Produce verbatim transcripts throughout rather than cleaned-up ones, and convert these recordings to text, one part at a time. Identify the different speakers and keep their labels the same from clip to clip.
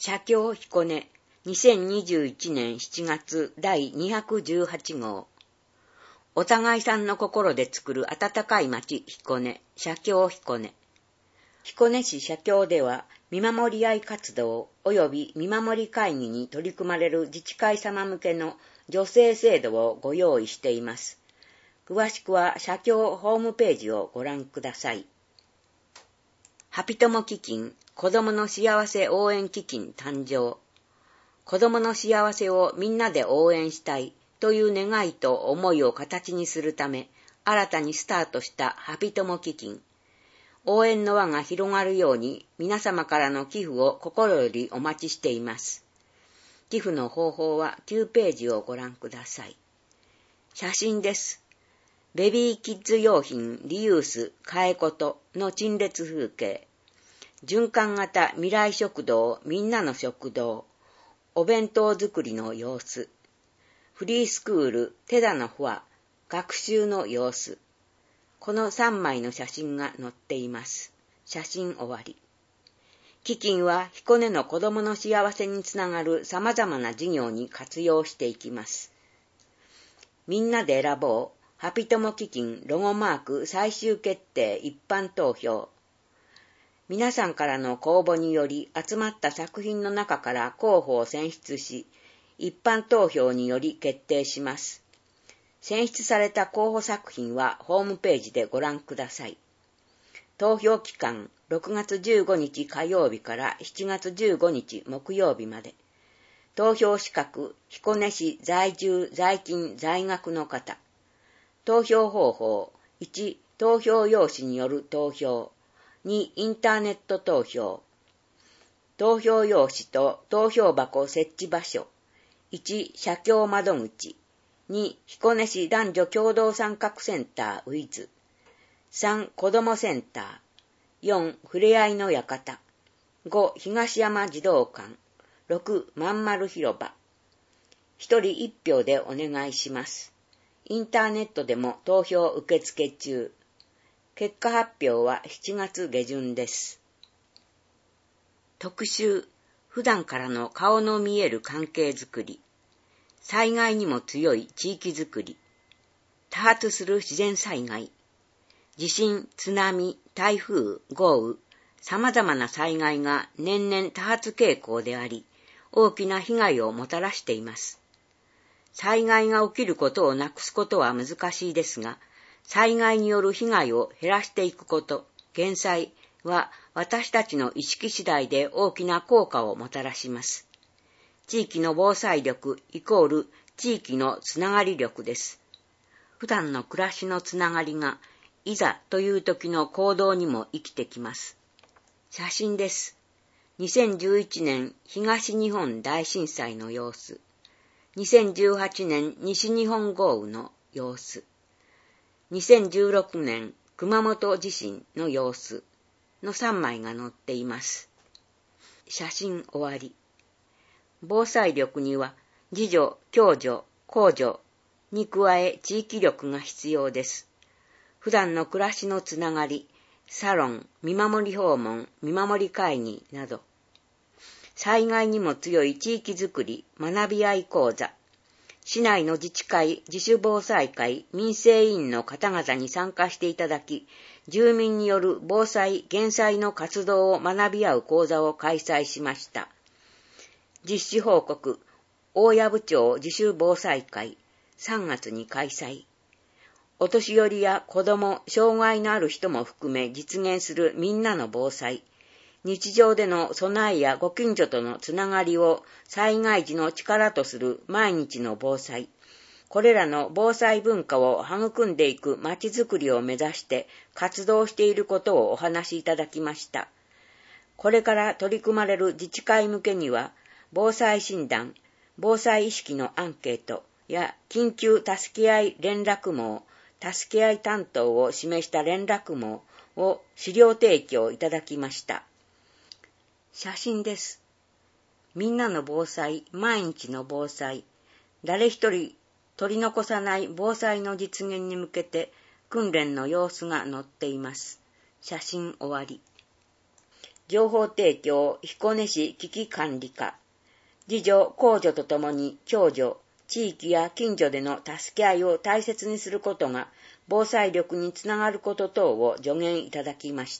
Speaker 1: 写経彦根にせんにじゅういちねんしちがつだいにひゃくじゅうはち号。お互いさんの心で作る温かい町彦根、写経彦根。彦根市写経では見守り合い活動及び見守り会議に取り組まれる自治会様向けの助成制度をご用意しています。詳しくは写経ホームページをご覧ください。ハピトモ基金子どもの幸せ応援基金誕生。子どもの幸せをみんなで応援したいという願いと思いを形にするため、新たにスタートしたハピトモ基金。応援の輪が広がるように皆様からの寄付を心よりお待ちしています。寄付の方法はきゅうページをご覧ください。写真です。ベビーキッズ用品リユース替えことの陳列風景。循環型未来食堂みんなの食堂。お弁当作りの様子。フリースクールテダのフォア学習の様子。このさんまいの写真が載っています。写真終わり。基金は彦根の子どもの幸せにつながる様々な事業に活用していきます。みんなで選ぼう。ハピトモ基金ロゴマーク最終決定一般投票。皆さんからの公募により集まった作品の中から候補を選出し、一般投票により決定します。選出された候補作品はホームページでご覧ください。投票期間ろくがつじゅうごにち火曜日からしちがつじゅうごにち木曜日まで。投票資格彦根市在住在勤在学の方。投票方法いち投票用紙による投票にインターネット投票。投票用紙と投票箱設置場所。いち写経窓口。に彦根市男女共同参画センターウィズ。さん子どもセンター。よんふれあいの館。ご東山児童館。ろくまんまる広場。ひとりいち票でお願いします。インターネットでも投票受付中。結果発表はしちがつ下旬です。特集、普段からの顔の見える関係づくり。災害にも強い地域づくり。多発する自然災害。地震、津波、台風、豪雨、様々な災害が年々多発傾向であり、大きな被害をもたらしています。災害が起きることをなくすことは難しいですが、災害による被害を減らしていくこと、減災は私たちの意識次第で大きな効果をもたらします。地域の防災力イコール地域のつながり力です。普段の暮らしのつながりがいざという時の行動にも生きてきます。写真です。にせんじゅういちねん東日本大震災の様子。にせんじゅうはちねん西日本豪雨の様子。にせんじゅうろくねん熊本地震の様子のさんまいが載っています。写真終わり。防災力には自助、共助、公助に加え地域力が必要です。普段の暮らしのつながり、サロン、見守り訪問、見守り会議など、災害にも強い地域づくり、学び合い講座、市内の自治会、自主防災会、民生委員の方々に参加していただき、住民による防災・減災の活動を学び合う講座を開催しました。実施報告、大谷部町自主防災会、さんがつに開催。お年寄りや子ども、障害のある人も含め実現するみんなの防災。日常での備えやご近所とのつながりを災害時の力とする毎日の防災。これらの防災文化を育んでいくまちづくりを目指して活動していることをお話しいただきました。これから取り組まれる自治会向けには、防災診断、防災意識のアンケートや緊急助け合い連絡網、助け合い担当を示した連絡網を資料提供いただきました。写真です。みんなの防災、毎日の防災、誰一人取り残さない防災の実現に向けて訓練の様子が載っています。写真終わり。 情報提供彦根市危機管理課、自助公助とともに共助、地域や近所での助け合いを大切にすることが防災力につながること等を助言いただきました。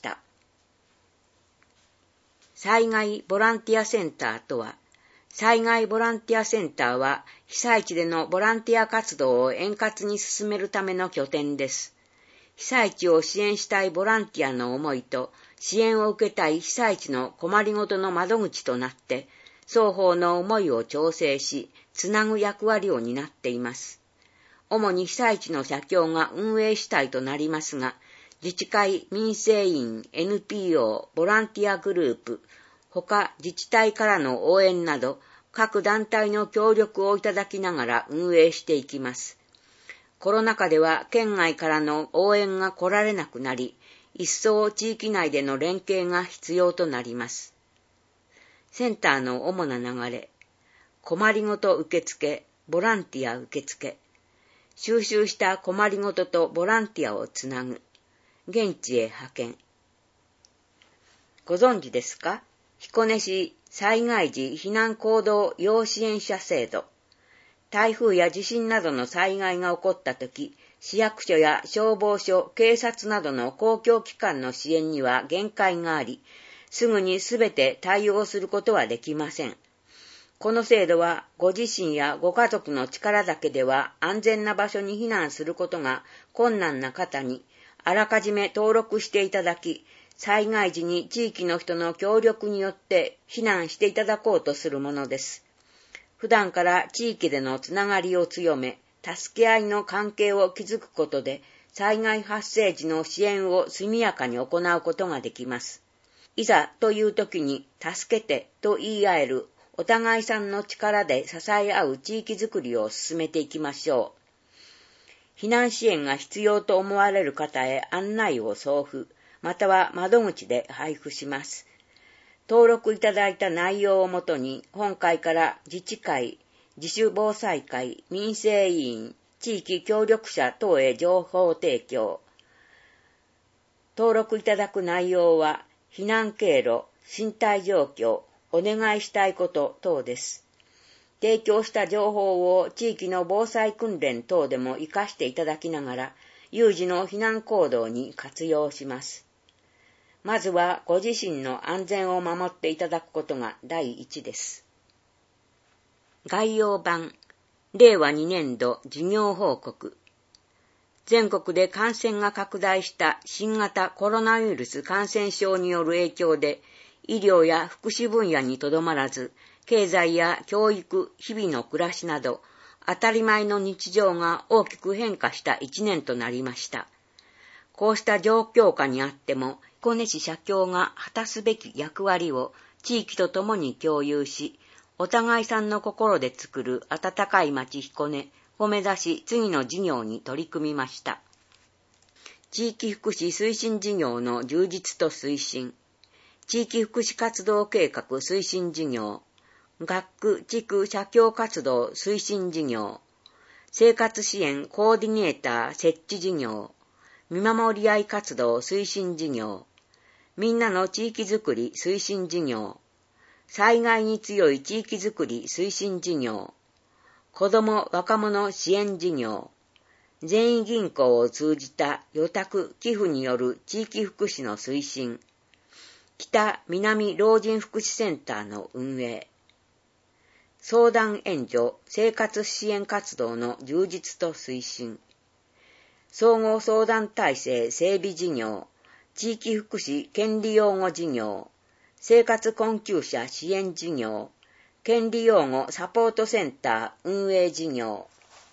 Speaker 1: 災害ボランティアセンターとは、災害ボランティアセンターは被災地でのボランティア活動を円滑に進めるための拠点です。被災地を支援したいボランティアの思いと支援を受けたい被災地の困りごとの窓口となって、双方の思いを調整し、つなぐ役割を担っています。主に被災地の社協が運営主体となりますが、自治会、民生委員、エヌピーオー、ボランティアグループ、他自治体からの応援など、各団体の協力をいただきながら運営していきます。コロナ禍では県外からの応援が来られなくなり、一層地域内での連携が必要となります。センターの主な流れ、困りごと受付、ボランティア受付、収集した困りごととボランティアをつなぐ、現地へ派遣。ご存知ですか？彦根市災害時避難行動要支援者制度。台風や地震などの災害が起こったとき、市役所や消防署、警察などの公共機関の支援には限界があり、すぐにすべて対応することはできません。この制度はご自身やご家族の力だけでは安全な場所に避難することが困難な方にあらかじめ登録していただき、災害時に地域の人の協力によって避難していただこうとするものです。普段から地域でのつながりを強め、助け合いの関係を築くことで、災害発生時の支援を速やかに行うことができます。いざという時に助けてと言い合えるお互いさんの力で支え合う地域づくりを進めていきましょう。避難支援が必要と思われる方へ案内を送付、または窓口で配布します。登録いただいた内容をもとに、本会から自治会、自主防災会、民生委員、地域協力者等へ情報提供。登録いただく内容は、避難経路、身体状況、お願いしたいこと等です。提供した情報を地域の防災訓練等でも活かしていただきながら、有事の避難行動に活用します。まずはご自身の安全を守っていただくことが第一です。概要版、れいわにねんど事業報告。全国で感染が拡大した新型コロナウイルス感染症による影響で、医療や福祉分野にとどまらず、経済や教育、日々の暮らしなど、当たり前の日常が大きく変化した一年となりました。こうした状況下にあっても、彦根市社協が果たすべき役割を地域とともに共有し、お互いさんの心で作る温かい町彦根を目指し次の事業に取り組みました。地域福祉推進事業の充実と推進、地域福祉活動計画推進事業、学区地区社協活動推進事業、生活支援コーディネーター設置事業、見守り合い活動推進事業、みんなの地域づくり推進事業、災害に強い地域づくり推進事業、子ども若者支援事業、全員銀行を通じた予託寄付による地域福祉の推進、北南老人福祉センターの運営、相談援助生活支援活動の充実と推進、総合相談体制整備事業、地域福祉権利擁護事業、生活困窮者支援事業、権利擁護サポートセンター運営事業、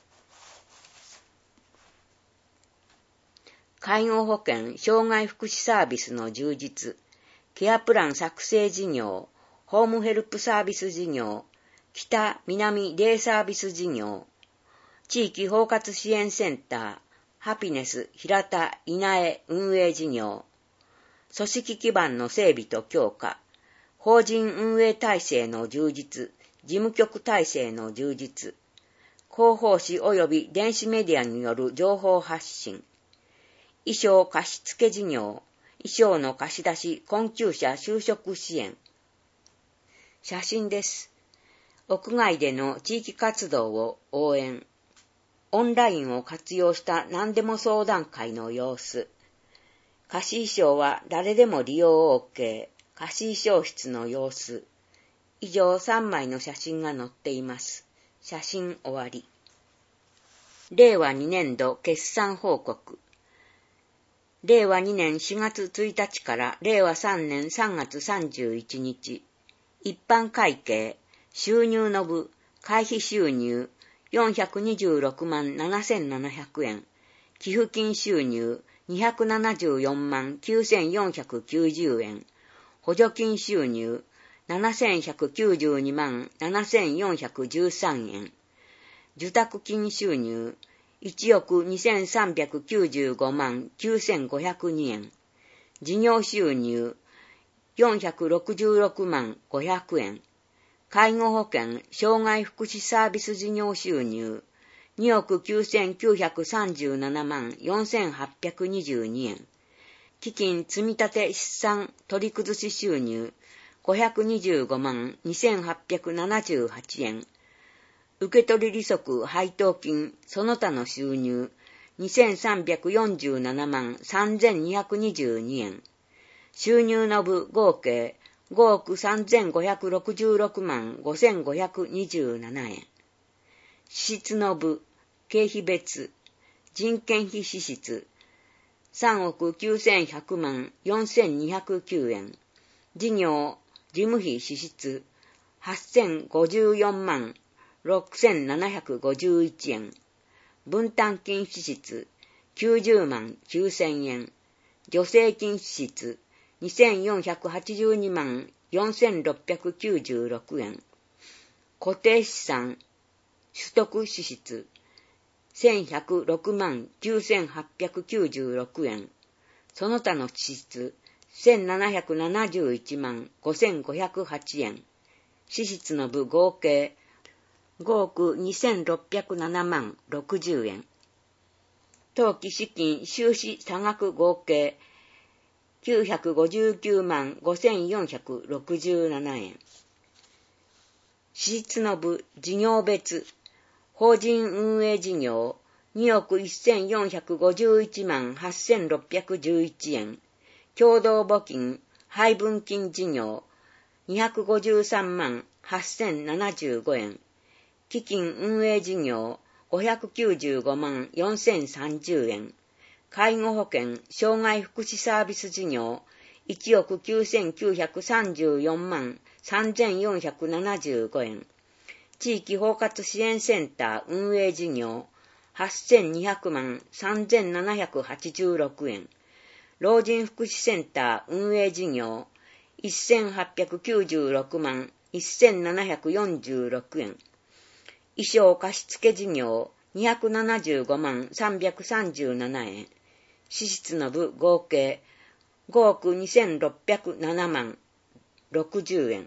Speaker 1: 介護保険障害福祉サービスの充実、ケアプラン作成事業、ホームヘルプサービス事業、北南デイサービス事業、地域包括支援センター、ハピネス平田稲江運営事業、組織基盤の整備と強化、法人運営体制の充実、事務局体制の充実、広報誌及び電子メディアによる情報発信、衣装貸付事業、 衣装の貸し出し、困窮者就職支援。写真です。屋外での地域活動を応援。オンラインを活用した何でも相談会の様子。貸し衣装は誰でも利用 OK。貸し衣装室の様子。以上さんまいの写真が載っています。写真終わり。れいわにねんど決算報告。れいわにねんしがつついたちかられいわさんねんさんがつさんじゅういちにち。一般会計、収入の部、会費収入よんひゃくにじゅうろくまんななせんななひゃくえん。寄付金収入にひゃくななじゅうよんまんきゅうせんよんひゃくきゅうじゅうえん。補助金収入ななせんひゃくきゅうじゅうにまんななせんよんひゃくじゅうさんえん。受託金収入いちおくにせんさんびゃくきゅうじゅうごまんきゅうせんごひゃくにえん。事業収入よんひゃくろくじゅうろくまんごひゃくえん。介護保険障害福祉サービス事業収入におくきゅうせんきゅうひゃくさんじゅうななまんよんせんはっぴゃくにじゅうにえん。基金積立資産取り崩し収入ごひゃくにじゅうごまんにせんはっぴゃくななじゅうはちえん。受取利息配当金その他の収入にせんさんびゃくよんじゅうななまんさんぜんにひゃくにじゅうにえん。収入の部合計ごおくさんぜんごひゃくろくじゅうろくまんごせんごひゃくにじゅうななえん。支出の部経費別人件費支出さんおくきゅうせんひゃくまんよんせんにひゃくきゅうえん。事業事務費支出はっせんごじゅうよんまんろくせんななひゃくごじゅういちえん。分担金支出きゅうじゅうまんきゅうせんえん。助成金支出にせんよんひゃくはちじゅうにまんよんせんろっぴゃくきゅうじゅうろくえん。固定資産取得支出せんひゃくろくまんきゅうせんはっぴゃくきゅうじゅうろくえん。その他の支出せんななひゃくななじゅういちまんごせんごひゃくはちえん。支出の部合計ごおくにせんろっぴゃくななまんろくじゅうえん。当期資金収支差額合計きゅうひゃくごじゅうきゅうまんごせんよんひゃくろくじゅうななえん。支出の部事業別法人運営事業におくせんよんひゃくごじゅういちまんはっせんろっぴゃくじゅういちえん。共同募金配分金事業にひゃくごじゅうさんまんはっせんななじゅうごえん。基金運営事業ごひゃくきゅうじゅうごまんよんせんさんじゅうえん。介護保険障害福祉サービス事業いちおくきゅうせんきゅうひゃくさんじゅうよんまんさんぜんよんひゃくななじゅうごえん。地域包括支援センター運営事業はっせんにひゃくまんさんぜんななひゃくはちじゅうろくえん。老人福祉センター運営事業せんはっぴゃくきゅうじゅうろくまんせんななひゃくよんじゅうろくえん。衣装貸付事業にひゃくななじゅうごまんさんびゃくさんじゅうななえん。支出の部合計ごおくにせんろっぴゃくななまんろくじゅうえん。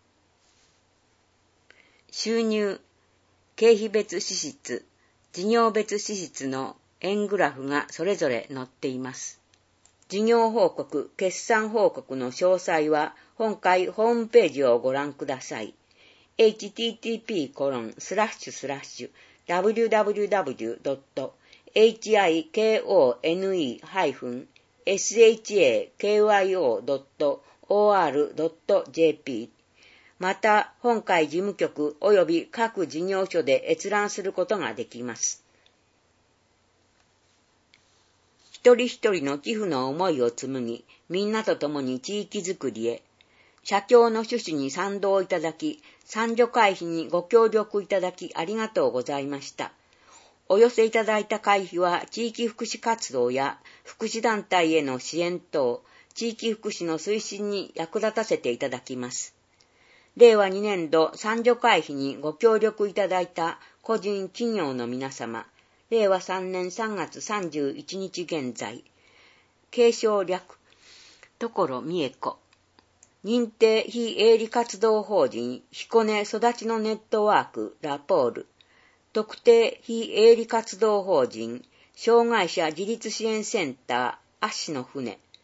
Speaker 1: 収入、経費別支出、事業別支出の円グラフがそれぞれ載っています。事業報告、決算報告の詳細は本会ホームページをご覧ください。エイチティーティーピーコロンスラッシュスラッシュダブリュダブリュダブリュドットエイチアイケーオーエヌイーハイフンエスエイチエーケーワイオードットオーアールドットジェーピー また本会事務局及び各事業所で閲覧することができます。一人一人の寄付の思いを紡ぎ、みんなと共に地域づくりへ。社協の趣旨に賛同いただき、参助会費にご協力いただきありがとうございました。お寄せいただいた会費は地域福祉活動や福祉団体への支援等、地域福祉の推進に役立たせていただきます。れいわにねんど参助会費にご協力いただいた個人企業の皆様、れいわさんねんさんがつさんじゅういちにち現在、継承略、所美恵子、認定非営利活動法人彦根育ちのネットワークラポール、特定非営利活動法人障害者自立支援センター足の船、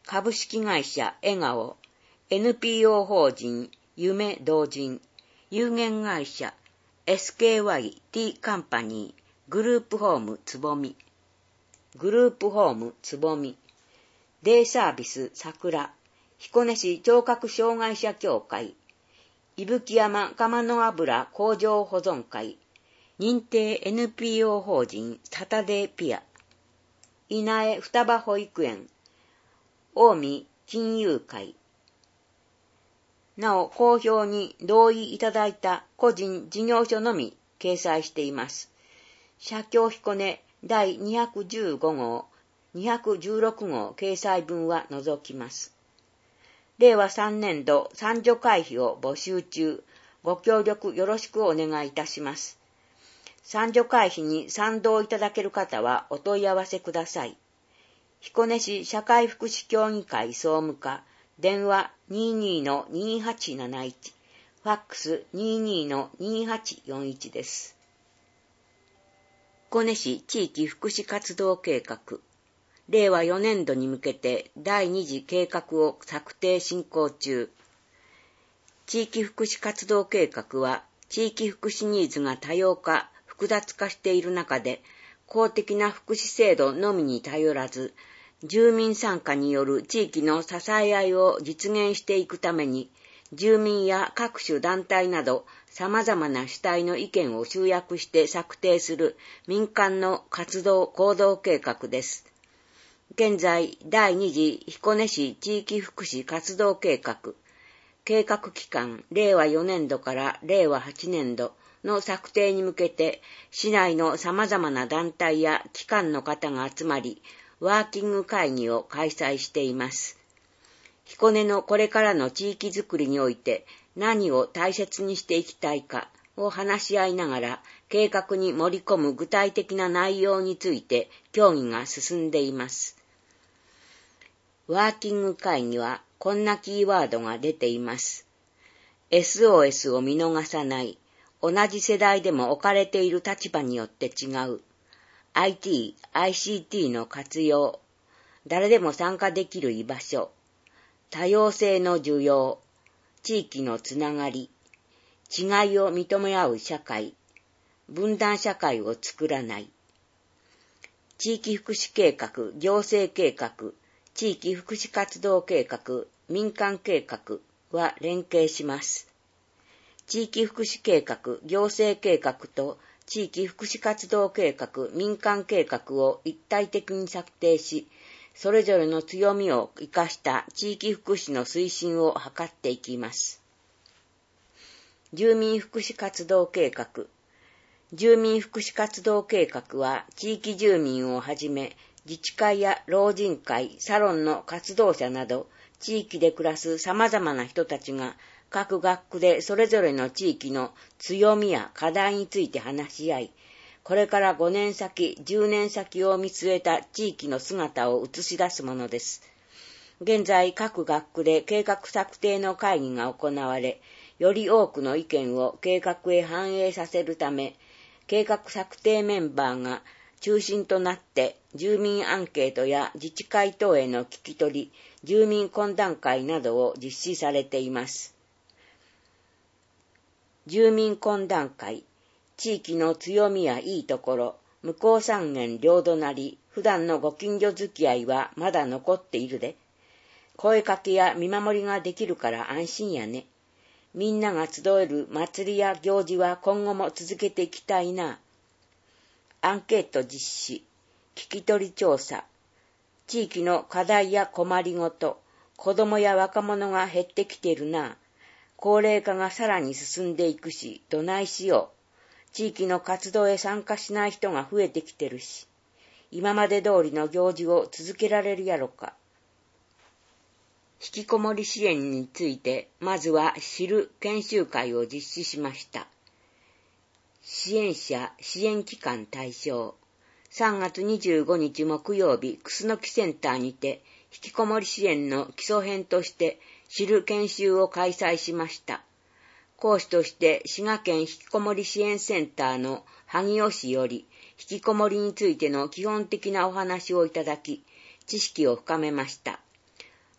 Speaker 1: 株式会社笑顔、エヌピーオー 法人夢同人、有限会社 エスケーワイ ティー カンパニー、グループホームつぼみ、グループホームつぼみ、デイサービス桜、彦根市聴覚障害者協会、伊吹山釜の油工場保存会、認定 エヌピーオー 法人サタデーピア、稲江双葉保育園、近江金融会。なお、公表に同意いただいた個人事業所のみ掲載しています。社協彦根だいにひゃくじゅうご号、にひゃくじゅうろく号掲載分は除きます。れいわさんねん度参助会費を募集中、ご協力よろしくお願いいたします。参助会費に賛同いただける方はお問い合わせください。彦根市社会福祉協議会総務課、電話 にじゅうにのにじゅうはちなないち、ファックス にじゅうにのにじゅうはちよんいちです。彦根市地域福祉活動計画、れいわよねん度に向けて第二次計画を策定進行中。地域福祉活動計画は、地域福祉ニーズが多様化、複雑化している中で、公的な福祉制度のみに頼らず、住民参加による地域の支え合いを実現していくために、住民や各種団体など様々な主体の意見を集約して策定する民間の活動行動計画です。現在、第二次彦根市地域福祉活動計画、計画期間れいわよねん度かられいわはちねん度の策定に向けて、市内の様々な団体や機関の方が集まり、ワーキング会議を開催しています。彦根のこれからの地域づくりにおいて何を大切にしていきたいかを話し合いながら、計画に盛り込む具体的な内容について協議が進んでいます。ワーキング会議はこんなキーワードが出ています。エスオーエス を見逃さない。同じ世代でも置かれている立場によって違う。アイティー、アイシーティー の活用。誰でも参加できる居場所。多様性の需要。地域のつながり。違いを認め合う社会。分断社会を作らない。地域福祉計画、行政計画、地域福祉活動計画、民間計画は連携します。地域福祉計画、行政計画と地域福祉活動計画、民間計画を一体的に策定し、それぞれの強みを生かした地域福祉の推進を図っていきます。住民福祉活動計画。住民福祉活動計画は地域住民をはじめ、自治会や老人会、サロンの活動者など、地域で暮らす様々な人たちが、各学区でそれぞれの地域の強みや課題について話し合い、これからごねん先、じゅうねん先を見据えた地域の姿を映し出すものです。現在、各学区で計画策定の会議が行われ、より多くの意見を計画へ反映させるため、計画策定メンバーが中心となって住民アンケートや自治会等への聞き取り、住民懇談会などを実施されています。住民懇談会、地域の強みやいいところ、向こう三軒両隣、普段のご近所付き合いはまだ残っているで。声かけや見守りができるから安心やね。みんなが集える祭りや行事は今後も続けていきたいな。アンケート実施、聞き取り調査、地域の課題や困りごと、子どもや若者が減ってきているな。高齢化がさらに進んでいくし、どないしよう。地域の活動へ参加しない人が増えてきてるし、今まで通りの行事を続けられるやろか。引きこもり支援について、まずは知る研修会を実施しました。支援者、支援機関対象。さんがつにじゅうごにち木曜日、楠木センターにて、引きこもり支援の基礎編として、知る研修を開催しました。講師として滋賀県引きこもり支援センターの萩尾氏より引きこもりについての基本的なお話をいただき、知識を深めました。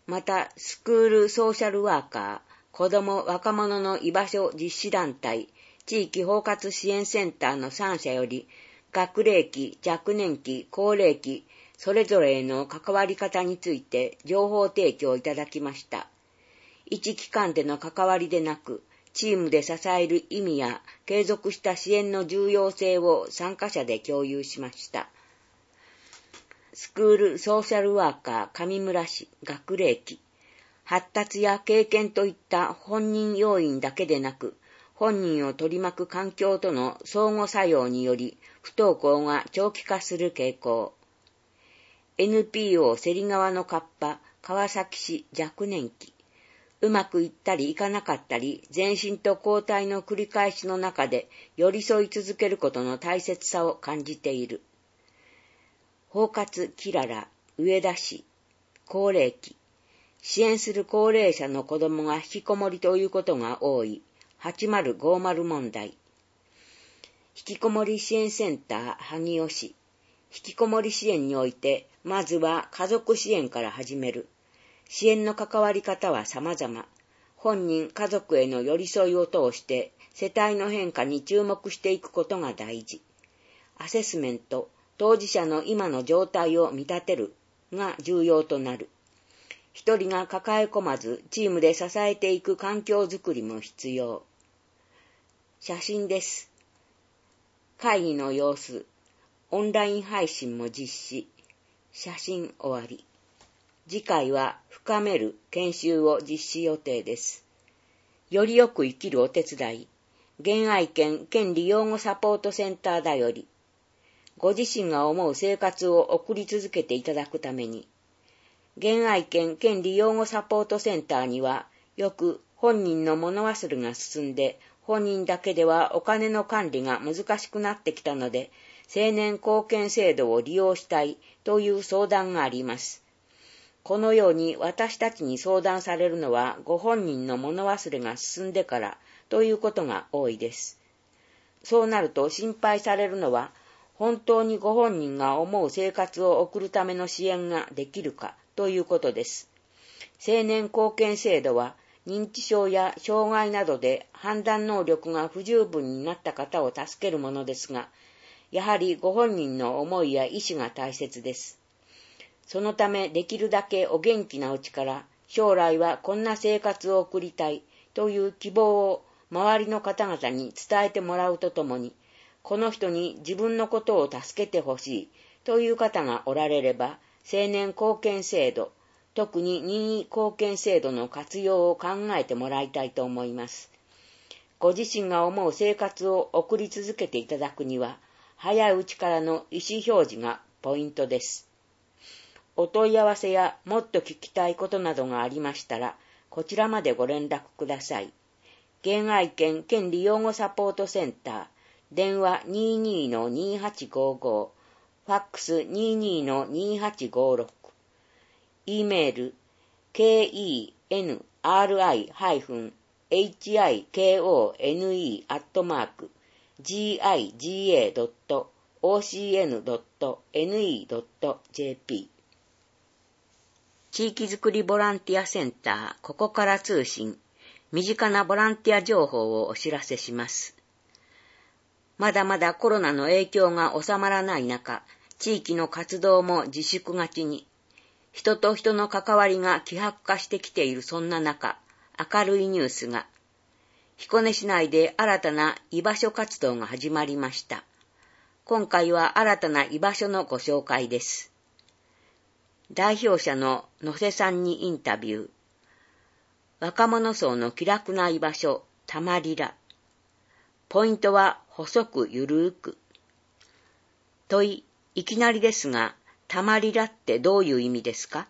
Speaker 1: また、スクールソーシャルワーカー、子ども若者の居場所実施団体、地域包括支援センターのさん社より、学齢期、若年期、高齢期、それぞれへの関わり方について情報提供いただきました。一機関での関わりでなく、チームで支える意味や継続した支援の重要性を参加者で共有しました。スクールソーシャルワーカー上村市学齢期、発達や経験といった本人要因だけでなく、本人を取り巻く環境との相互作用により不登校が長期化する傾向。エヌピーオー 芹川のカッパ川崎市若年期、うまくいったりいかなかったり、前進と後退の繰り返しの中で寄り添い続けることの大切さを感じている。包括キララ、上田市、高齢期、支援する高齢者の子どもが引きこもりということが多い。はちまるごまる問題。引きこもり支援センター萩尾市。引きこもり支援において、まずは家族支援から始める。支援の関わり方は様々。本人、家族への寄り添いを通して、世帯の変化に注目していくことが大事。アセスメント、当事者の今の状態を見立てるが重要となる。一人が抱え込まず、チームで支えていく環境づくりも必要。写真です。会議の様子、オンライン配信も実施。写真終わり。次回は深める研修を実施予定です。よりよく生きるお手伝い、現愛県権利養護サポートセンターだより、ご自身が思う生活を送り続けていただくために、現愛県権利養護サポートセンターには、よく本人の物忘れが進んで、本人だけではお金の管理が難しくなってきたので、青年貢献制度を利用したいという相談があります。このように私たちに相談されるのは、ご本人の物忘れが進んでからということが多いです。そうなると心配されるのは、本当にご本人が思う生活を送るための支援ができるかということです。青年貢献制度は認知症や障害などで判断能力が不十分になった方を助けるものですが、やはりご本人の思いや意思が大切です。そのためできるだけお元気なうちから将来はこんな生活を送りたいという希望を周りの方々に伝えてもらうとともに、この人に自分のことを助けてほしいという方がおられれば、青年貢献制度、特に任意貢献制度の活用を考えてもらいたいと思います。ご自身が思う生活を送り続けていただくには、早いうちからの意思表示がポイントです。お問い合わせやもっと聞きたいことなどがありましたら、こちらまでご連絡ください。現愛県権利養護サポートセンター、電話 にーにーのにーはちごーごー、ファックス にーにーのにーはちごーろく、E メール ケーイーエヌアールアイハイフンエイチアイケーオーエヌイー アットマーク ジーアイジーエードットオーシーエヌドットエヌイードットジェーピー 地域づくりボランティアセンターここから通信、身近なボランティア情報をお知らせします。まだまだコロナの影響が収まらない中、地域の活動も自粛がちに、人と人の関わりが希薄化してきているそんな中、明るいニュースが、彦根市内で新たな居場所活動が始まりました。今回は新たな居場所のご紹介です。代表者の野瀬さんにインタビュー。若者層の気楽な居場所、たまりら。ポイントは細くゆるーく。問い、いきなりですが、たまりらってどういう意味ですか？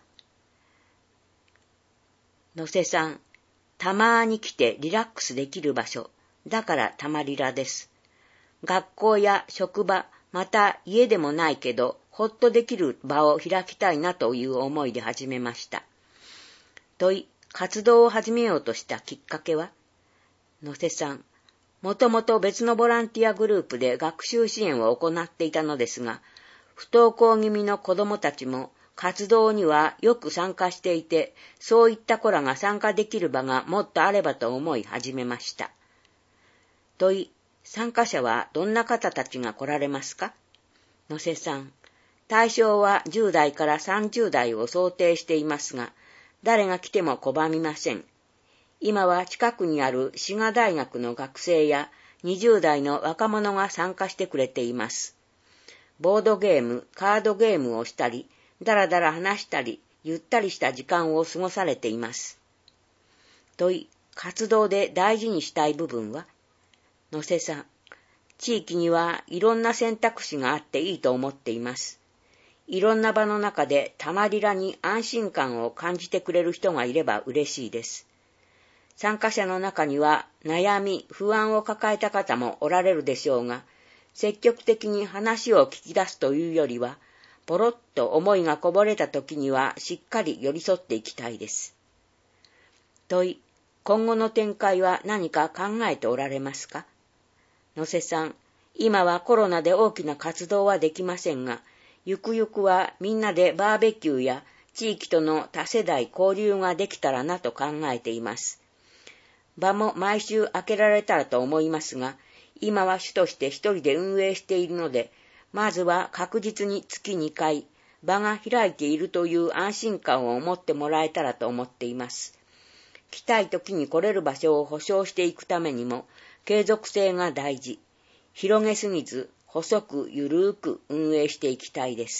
Speaker 1: 野瀬さん、たまーに来てリラックスできる場所、だからたまりらです。学校や職場、また家でもないけど、ほっとできる場を開きたいなという思いで始めました。問い、活動を始めようとしたきっかけは？野瀬さん、もともと別のボランティアグループで学習支援を行っていたのですが、不登校気味の子どもたちも活動にはよく参加していて、そういった子らが参加できる場がもっとあればと思い始めました。問い、参加者はどんな方たちが来られますか？のせさん、対象はじゅう代からさんじゅう代を想定していますが、誰が来ても拒みません。今は近くにある滋賀大学の学生やにじゅう代の若者が参加してくれています。ボードゲーム、カードゲームをしたり、だらだら話したり、ゆったりした時間を過ごされています。問い、活動で大事にしたい部分は？のせさん、地域にはいろんな選択肢があっていいと思っています。いろんな場の中でたまりらに安心感を感じてくれる人がいれば嬉しいです。参加者の中には悩み、不安を抱えた方もおられるでしょうが、積極的に話を聞き出すというよりは、ポロッと思いがこぼれた時にはしっかり寄り添っていきたいです。問い、今後の展開は何か考えておられますか？のせさん、今はコロナで大きな活動はできませんが、ゆくゆくはみんなでバーベキューや地域との多世代交流ができたらなと考えています。場も毎週開けられたらと思いますが、今は主として一人で運営しているので、まずは確実に月にかい、場が開いているという安心感を持ってもらえたらと思っています。来たい時に来れる場所を保証していくためにも、継続性が大事。広げすぎず、細くゆるーく運営していきたいです。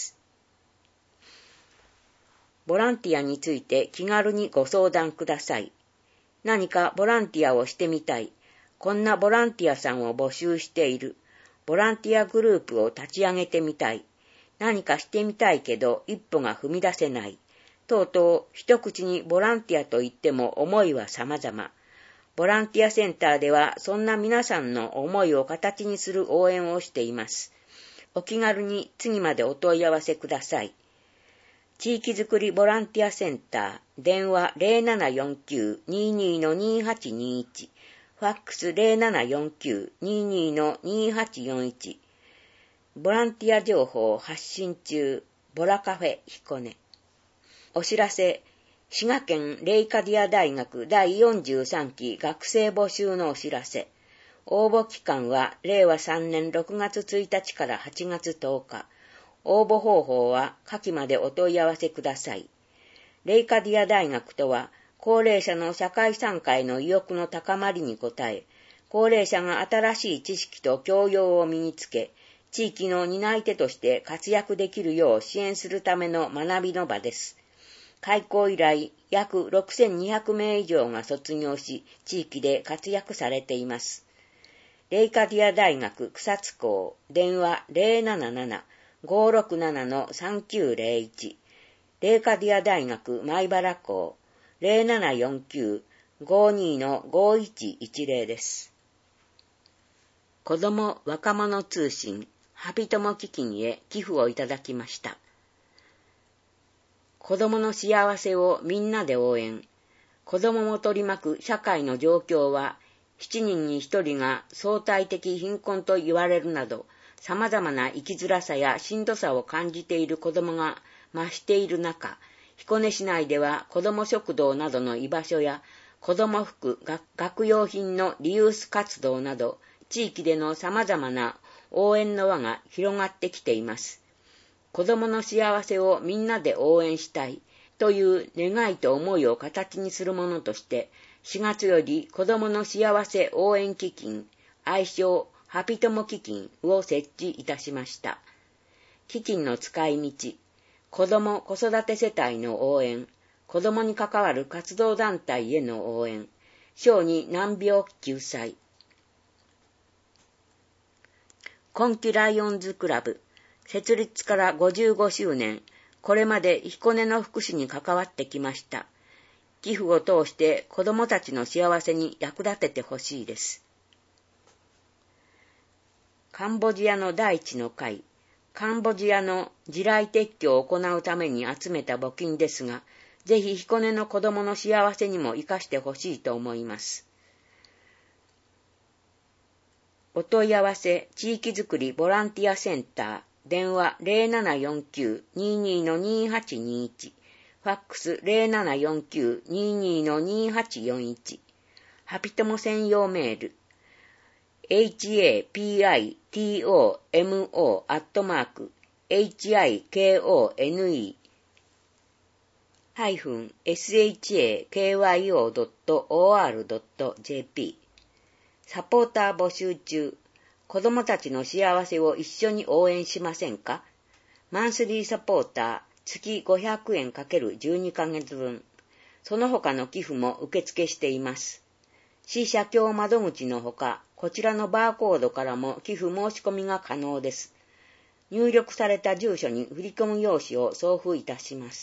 Speaker 1: ボランティアについて気軽にご相談ください。何かボランティアをしてみたい。こんなボランティアさんを募集している。ボランティアグループを立ち上げてみたい。何かしてみたいけど一歩が踏み出せない。とうとう一口にボランティアと言っても思いは様々。ボランティアセンターではそんな皆さんの思いを形にする応援をしています。お気軽に次までお問い合わせください。地域づくりボランティアセンター、電話 ゼロななよんきゅう にーにー の にーはちにーいち、ファックス ゼロななよんきゅう にーにー の にーはちよんいち、ボランティア情報発信中、ボラカフェ彦根。お知らせ、滋賀県レイカディア大学だいよんじゅうさんき学生募集のお知らせ。応募期間はれいわさんねんろくがつついたちからはちがつとおか。応募方法は下記までお問い合わせください。レイカディア大学とは、高齢者の社会参加への意欲の高まりに応え、高齢者が新しい知識と教養を身につけ、地域の担い手として活躍できるよう支援するための学びの場です。開校以来、約ろくせんにひゃくめい以上が卒業し、地域で活躍されています。レイカディア大学草津校、電話 ゼロなななな ごーろくなな のさんきゅうゼロいち、レイカディア大学米原校、ゼロななよんきゅう ごーにー の ごーいちいちゼロです。子ども若者通信、ハピトモ基金へ寄付をいただきました。子どもの幸せをみんなで応援。子どもも取り巻く社会の状況は、しちにんにひとりが相対的貧困と言われるなど、様々な生きづらさやしんどさを感じている子どもが増している中、彦根市内では子ども食堂などの居場所や、子ども服、学用品のリユース活動など、地域での様々な応援の輪が広がってきています。子どもの幸せをみんなで応援したいという願いと思いを形にするものとして、しがつより子どもの幸せ応援基金、愛称ハピトモ基金を設置いたしました。基金の使い道、子ども子育て世帯の応援、子どもに関わる活動団体への応援、小児難病救済。今季ライオンズクラブ、設立からごじゅうごしゅうねん、これまで彦根の福祉に関わってきました。寄付を通して子どもたちの幸せに役立ててほしいです。カンボジアの第一の会、カンボジアの地雷撤去を行うために集めた募金ですが、ぜひ彦根の子どもの幸せにも生かしてほしいと思います。お問い合わせ、地域づくりボランティアセンター、 電話 ゼロななよんきゅう にーにー の にーはちにーいち、ファックス ゼロななよんきゅう にーにー の にーはちよんいち、ハピトモ専用メール、エイチエーピーアイティーオーエムオー アットマーク、エイチアイケーオーエヌイー ハイフン エスエイチエーケーワイオードットオーアールドットジェーピー サポーター募集中。子供たちの幸せを一緒に応援しませんか？マンスリーサポーター月ごひゃくえん ×じゅうに ヶ月分。その他の寄付も受付しています。市社協窓口のほか、こちらのバーコードからも寄付申し込みが可能です。入力された住所に振込用紙を送付いたします。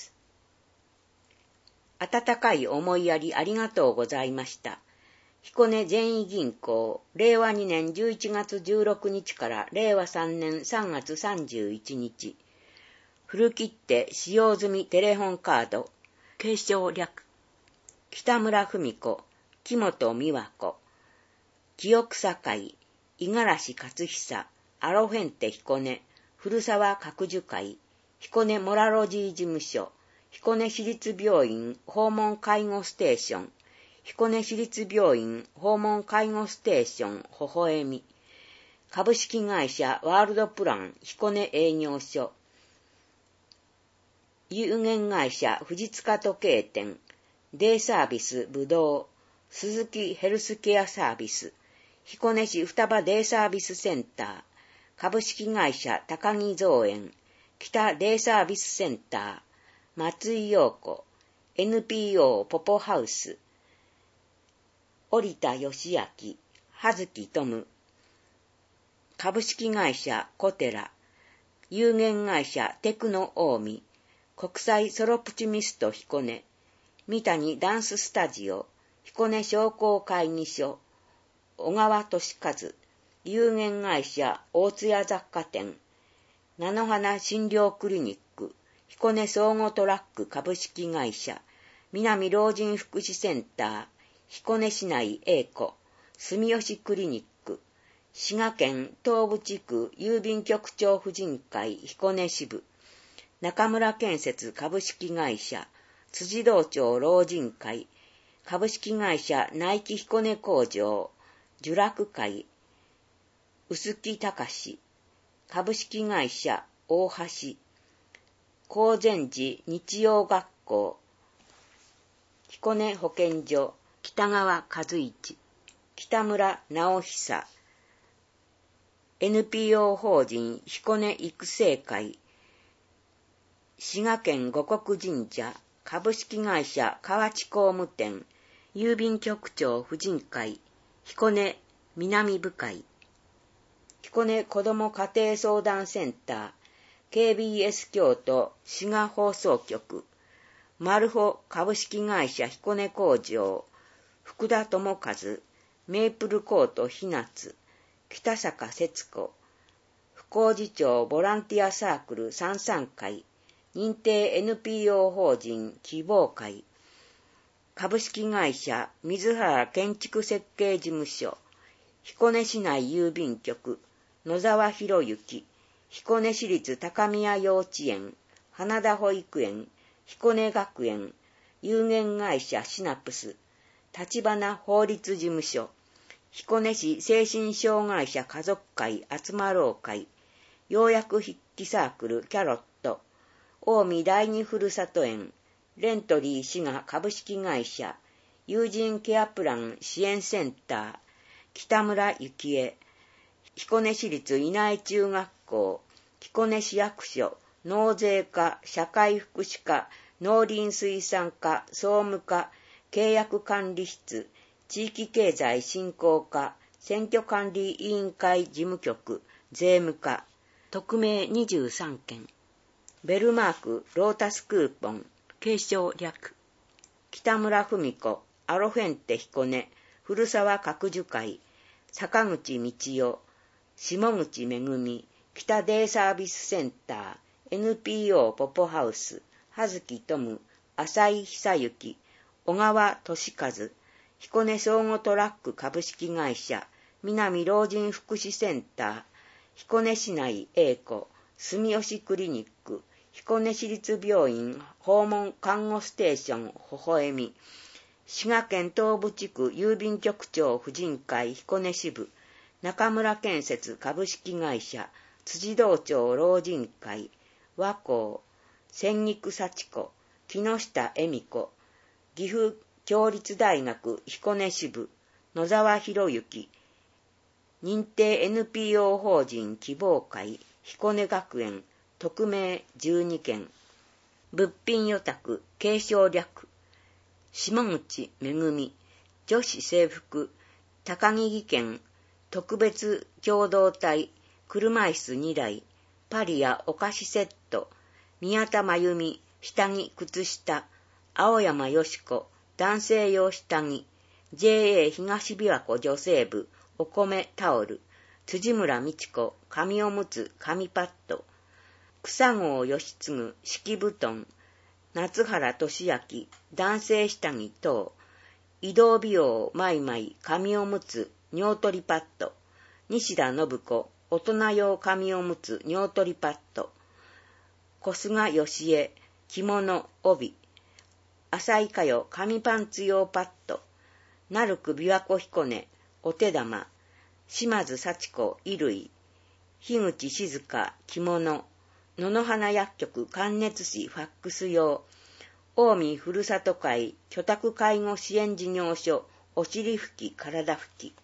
Speaker 1: 温かい思いやりありがとうございました。彦根善意銀行、れいわにねんじゅういちがつじゅうろくにちかられいわさんねんさんがつさんじゅういちにち。古切手使用済みテレホンカード、継承略。北村文子、木本美和子、清草会、五十嵐勝久、アロフェンテ彦根、古沢覚樹会、彦根モラロジー事務所、彦根市立病院訪問介護ステーション、彦根市立病院訪問介護ステーションほほえみ、株式会社ワールドプラン彦根営業所、有限会社藤塚時計店、デイサービスぶどう、鈴木ヘルスケアサービス、彦根市双葉デイサービスセンター、株式会社高木造園、北デイサービスセンター、松井陽子、エヌピーオー ポポハウス、折田義明、葉月トム、株式会社コテラ、有限会社テクノオーミ、国際ソロプチミスト彦根、三谷ダンススタジオ、彦根商工会議所、小川俊和、有限会社大津屋雑貨店、菜の花診療クリニック、彦根総合トラック株式会社、南老人福祉センター、彦根市内 A 子、住吉クリニック、滋賀県東部地区郵便局長婦人会彦根支部、中村建設株式会社、辻堂町老人会、株式会社内木彦根工場、聚楽会、臼木隆、株式会社大橋、高善寺日曜学校、彦根保健所、北川和一、北村直久、エヌピーオー 法人彦根育成会、滋賀県五穀神社、株式会社河内工務店、郵便局長婦人会、彦根南部会、彦根子ども家庭相談センター、ケービーエス 京都滋賀放送局、マルホ株式会社彦根工場、福田智和、メープルコートひなつ、北坂節子、福光寺町ボランティアサークルさんさん会、認定 エヌピーオー 法人希望会、株式会社水原建築設計事務所、彦根市内郵便局、野沢博之、彦根市立高宮幼稚園、花田保育園、彦根学園、有限会社シナプス、立花法律事務所、彦根市精神障害者家族会集まろう会、ようやく筆記サークルキャロット、近江第二ふるさと園、レントリー滋賀株式会社、友人ケアプラン支援センター、北村幸恵、彦根市立稲井中学校、彦根市役所、納税課、社会福祉課、農林水産課、総務課、契約管理室、地域経済振興課、選挙管理委員会事務局、税務課、匿名にじゅうさんけん、ベルマーク、ロータスクーポン、継承略、北村文子、アロフェンテ彦根、古沢覚樹会、坂口道代、下口めぐみ、北デイサービスセンター、エヌピーオー ポポハウス、葉月トム、浅井久幸、小川俊和、彦根総合トラック株式会社、南老人福祉センター、彦根市内 A 子、 住吉クリニック、彦根市立病院訪問看護ステーションほほえみ、滋賀県東部地区郵便局長婦人会彦根支部、中村建設株式会社、辻堂町老人会、和光、千菊幸子、木下恵美子、岐阜共立大学彦根支部、野沢博之、認定 エヌピーオー 法人希望会、彦根学園、匿名じゅうにけん、物品予託、継承略、下口めぐみ、女子制服、高木県、特別共同体、車椅子にだい、パリやお菓子セット、宮田真由美、下着靴下、青山よし子、男性用下着、ジェーエー 東琵琶湖女性部、お米タオル、辻村美智子、紙おむつ、紙パッド、草郷義継、敷布団、夏原俊明、男性下着等、移動美容マイマイ、紙おむつ、尿取りパッド、西田信子、大人用紙おむつ、尿取りパッド、小菅義恵、着物、帯、浅井佳代、紙パンツ用パッド、鳴久琵琶湖彦根、お手玉、島津幸子、衣類、樋口静香、着物、野々花薬局関熱紙ファックス用、近江ふるさと会居宅介護支援事業所お尻拭き体拭き、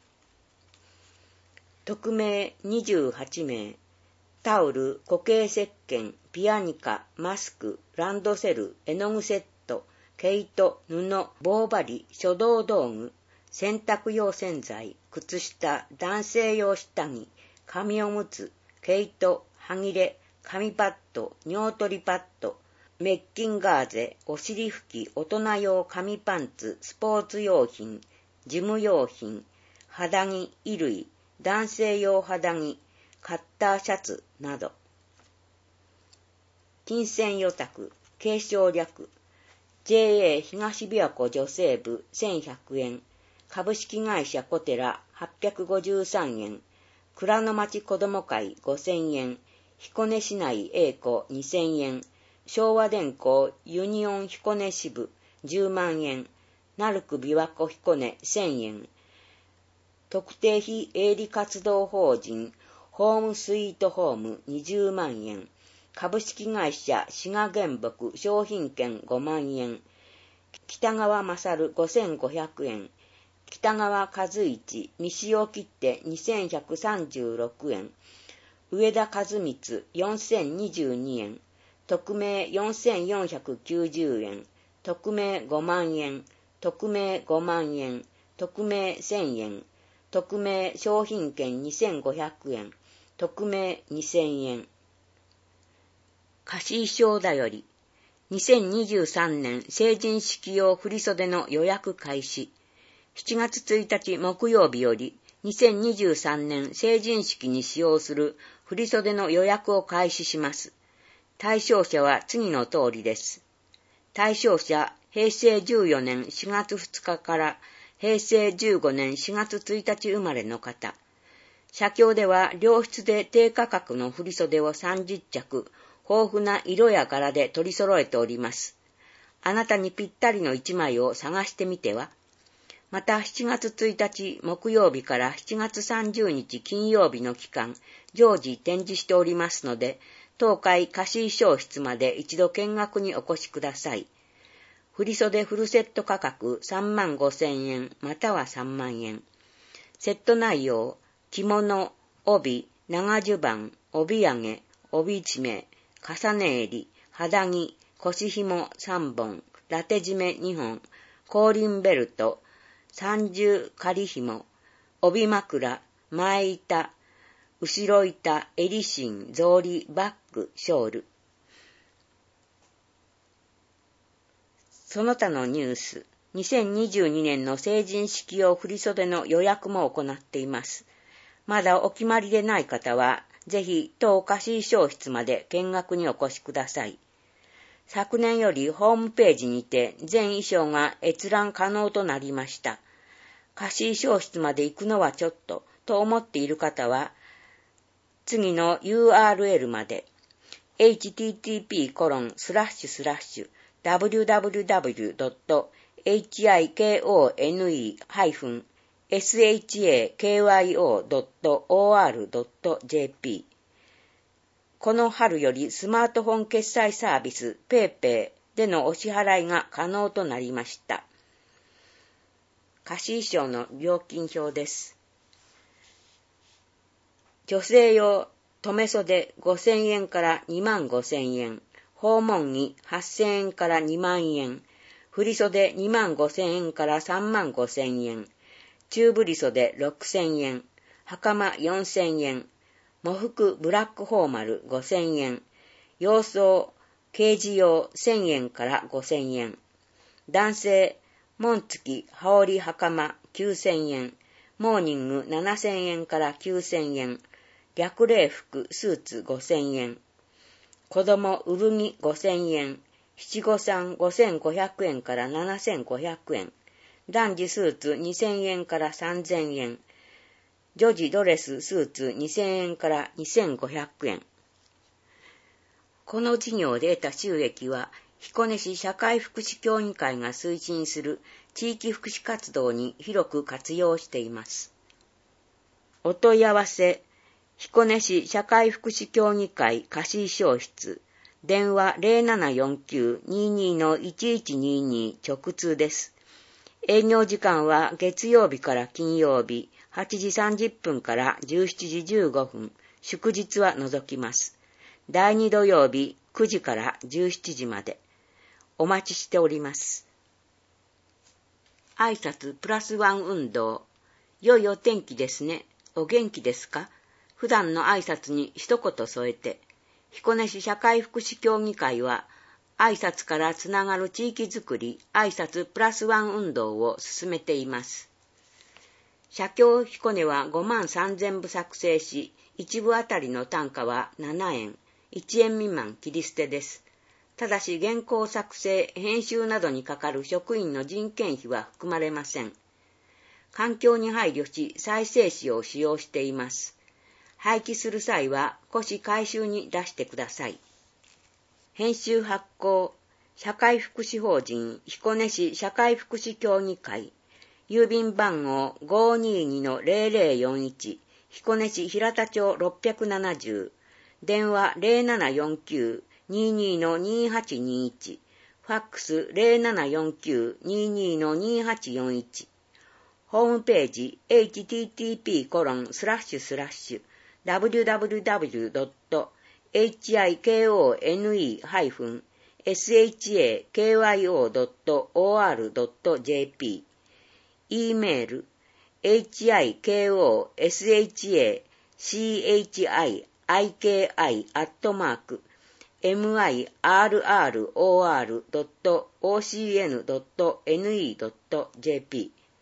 Speaker 1: 匿名にじゅうはちめい、タオル、固形石鹸、ピアニカ、マスク、ランドセル、絵の具セット、毛糸、布、棒針、書道道具、洗濯用洗剤、靴下、男性用下着、紙おむつ、毛糸、はぎれ、紙パッド、尿取りパッド、メッキンガーゼ、お尻拭き、大人用紙パンツ、スポーツ用品、事務用品、肌着、衣類、男性用肌着、カッターシャツなど。金銭予託、継承略、ジェーエー 東琵琶湖女性部せんひゃくえん、株式会社小寺はっぴゃくごじゅうさんえん、蔵の町子ども会ごせんえん、彦根市内 A 子にせんえん、昭和電工ユニオン彦根支部じゅうまんえん、鳴久琵琶湖彦根せんえん、特定非営利活動法人ホームスイートホームにじゅうまんえん、株式会社滋賀原木商品券ごまんえん、北川勝ごせんごひゃくえん、北川和一未使用切手にせんひゃくさんじゅうろくえん、上田和光よんせんにじゅうにえん、匿名よんせんよんひゃくきゅうじゅうえん、匿名ごまんえん、匿名ごまんえん、匿名せんえん、匿名商品券にせんごひゃくえん、匿名にせんえん。貸衣装だより、にせんにじゅうさんねん成人式用振袖の予約開始。しちがつついたち木曜日よりにせんにじゅうさんねん成人式に使用する振袖の予約を開始します。対象者は次の通りです。対象者、へいせいじゅうよねんしがつふつかからへいせいじゅうごねんしがつついたち生まれの方。社協では良質で低価格の振袖をさんじゅっちゃく、豊富な色や柄で取り揃えております。あなたにぴったりのいちまいを探してみては。またしちがつついたち木曜日からしちがつさんじゅうにち金曜日の期間、常時展示しておりますので、当会貸衣装室まで一度見学にお越しください。振袖フルセット価格さんまんごせんえんまたはさんまんえん。セット内容、着物、帯、長襦袢、帯揚げ、帯締め、重ね襟、肌着、腰紐さんぼん、ラテ締めにほん、後輪ベルト、三重仮紐、帯枕、前板、後ろ板、襟芯、草履、バッグ、ショール。その他のニュース、にせんにじゅうにねんの成人式用振袖の予約も行っています。まだお決まりでない方は、ぜひ当貸衣装室まで見学にお越しください。昨年よりホームページにて全衣装が閲覧可能となりました。貸衣装室まで行くのはちょっとと思っている方は、次の ユーアールエル までエイチティーティーピーコロンスラッシュスラッシュダブリューダブリューダブリュードットエイチアイケーオーエヌイーハイフンエスエイチエーケーワイオードットオーアールドットジェーピー。この春よりスマートフォン決済サービスペイペイでのお支払いが可能となりました。貸衣装の料金表です。女性用留袖ごせんえんからにまんごせんえん、訪問着はっせんえんからにまんえん、振袖にまんごせんえんからさんまんごせんえん、中振袖ろくせんえん、袴よんせんえん、喪服ブラックフォーマルごせんえん、洋装刑事用せんえんからごせんえん、男性紋付き羽織袴きゅうせんえん、モーニングななせんえんからきゅうせんえん、略礼服スーツごせんえん、子供産着ごせんえん、七五三ごせんごひゃくえんからななせんごひゃくえん、男児スーツにせんえんからさんぜんえん、女児ドレススーツにせんえんからにせんごひゃくえん。この事業で得た収益は、彦根市社会福祉協議会が推進する地域福祉活動に広く活用しています。お問い合わせ、彦根市社会福祉協議会貸衣装室、電話 ゼロななよんきゅう にーにー のいちいちにーにー 直通です。営業時間は月曜日から金曜日はちじさんじゅっぷんからじゅうしちじじゅうごふん、祝日は除きます。だいに土曜日くじからじゅうしちじまで。お待ちしております。挨拶プラスワン運動。良いお天気ですね。お元気ですか？普段の挨拶に一言添えて、彦根市社会福祉協議会は、挨拶からつながる地域づくり、挨拶プラスワン運動を進めています。社協彦根はごまんさんぜんぶ作成し、いちぶあたりの単価はななえん、いちえん未満切り捨てです。ただし原稿作成、編集などにかかる職員の人件費は含まれません。環境に配慮し、再生紙を使用しています。廃棄する際は、古紙回収に出してください。編集発行、社会福祉法人彦根市社会福祉協議会、郵便番号 ごーにーにーのゼロゼロよんいち、彦根市平田町ろっぴゃくななじゅう、電話 ゼロななよんきゅう にーにーのにーはちにーいち、ファックス ゼロななよんきゅう にーにーのにーはちよんいち、ホームページ エイチティーティーピーコロンスラッシュスラッシュダブリューダブリューダブリュードットエイチアイケーオーエヌイーハイフンエスエイチエーケーワイオードットオーアールドットジェーピー、 E メール エイチアイケーオーエスエイチエーシーエイチアイアイケーアイ アットマーク エムアイアールアールオーアールドットオーシーエヌドットエヌイードットジェーピー。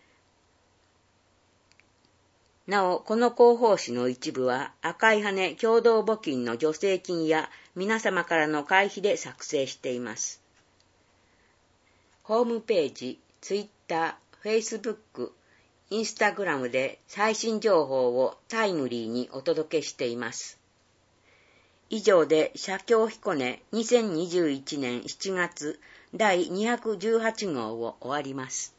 Speaker 1: なお、この広報誌の一部は赤い羽共同募金の助成金や皆様からの会費で作成しています。ホームページ、ツイッター、フェイスブック、インスタグラムで最新情報をタイムリーにお届けしています。以上で社協彦根にせんにじゅういちねんしちがつだいにひゃくじゅうはちごうを終わります。